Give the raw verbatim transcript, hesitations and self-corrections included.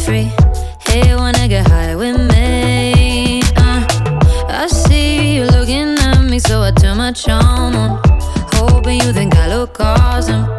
free. Hey, wanna get high with me? uh, I see you looking at me, so I turn my charm on, hoping you think I look awesome.